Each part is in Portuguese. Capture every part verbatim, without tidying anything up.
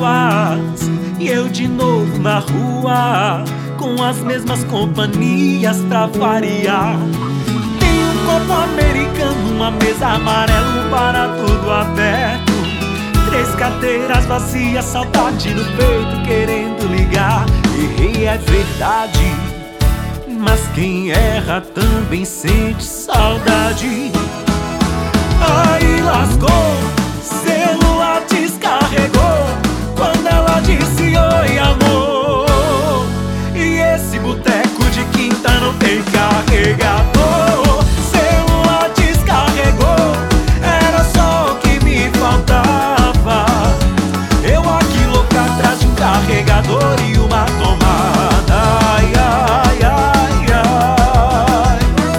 ruas e eu de novo na rua, com as mesmas companhias pra variar. Tem um copo americano, uma mesa amarela, um para tudo aberto, três cadeiras vazias, saudade no peito querendo ligar. Errei, é verdade, mas quem erra também sente saudade. Aí lascou, celular descarregou quando ela disse oi amor, e esse boteco de quinta não tem carregador. Celular descarregou, era só o que me faltava, eu aqui louco atrás de um carregador e uma tomada. Ai, ai, ai, ai.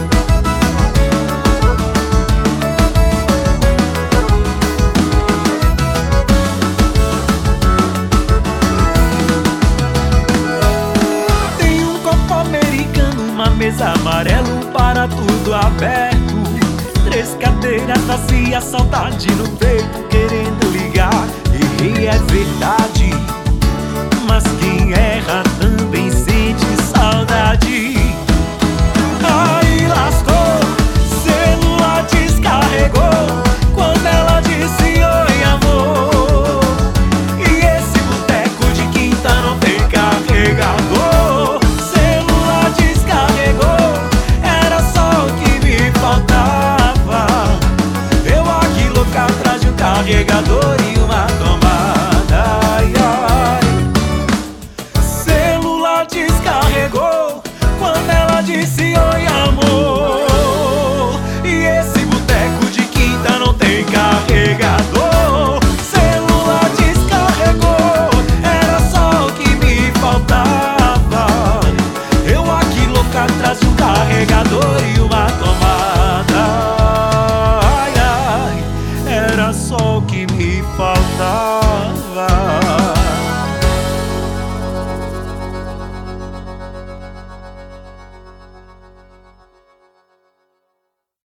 Tem um copo americano, uma mesa amarela, um para tudo aberto, três cadeiras vazias, saudade no peito querendo ligar. Errei, é verdade, mas quem erra